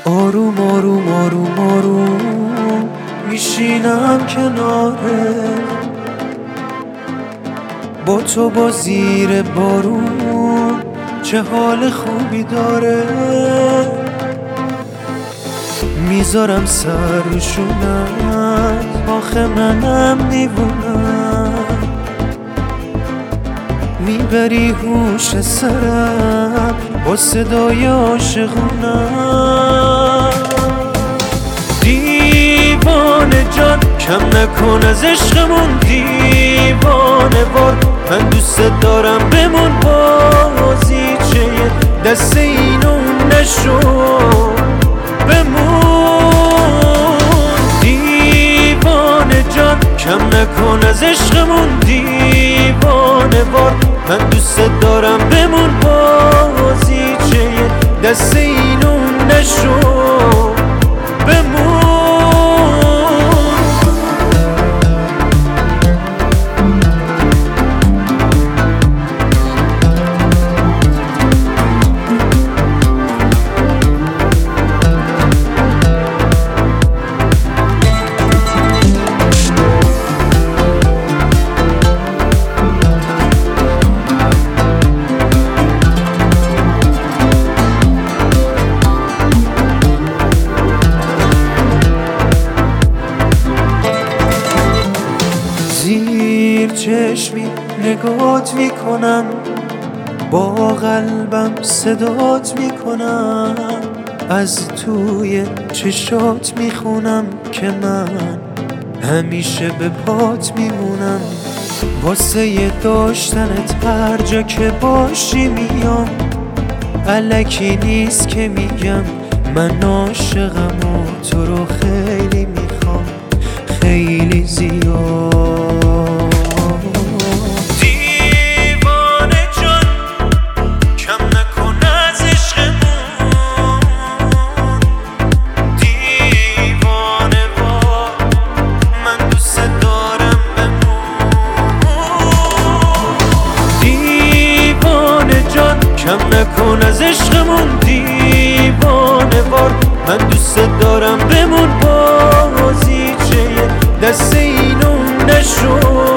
آروم آروم آروم آروم میشینم کناره با تو با زیر بارون چه حال خوبی داره. میذارم سر روشونت آخه منم دیوونم، میبری هوش سرم با صدای عاشقونم. دیوانه جان کم نکن از عشقمون، دیوانه وار من دوست دارم بمون، بازیچه دست این اون نشو بمون. دیوانه جان کم نکن از عشقمون، دیوانه وار من دوست دارم بمون، بازیچه دست این اون نشو بمون. زیر چشمی نگات میکنم، با قلبم صدات میکنم، از توی چشات میخونم که من همیشه به پات میمونم. واسه داشتنت هر جا که باشی میام، الکی نیست که میگم من عاشقم و تو رو خیلی میخوام، خیلی زیاد. دیوانه جان کم نکن از عشقمون، دیوانه وار من دوست دارم بمون. دیوانه جان کم نکن از عشقمون، دیوانه وار من دوست دارم بمون، بازیچه دست این اون نشو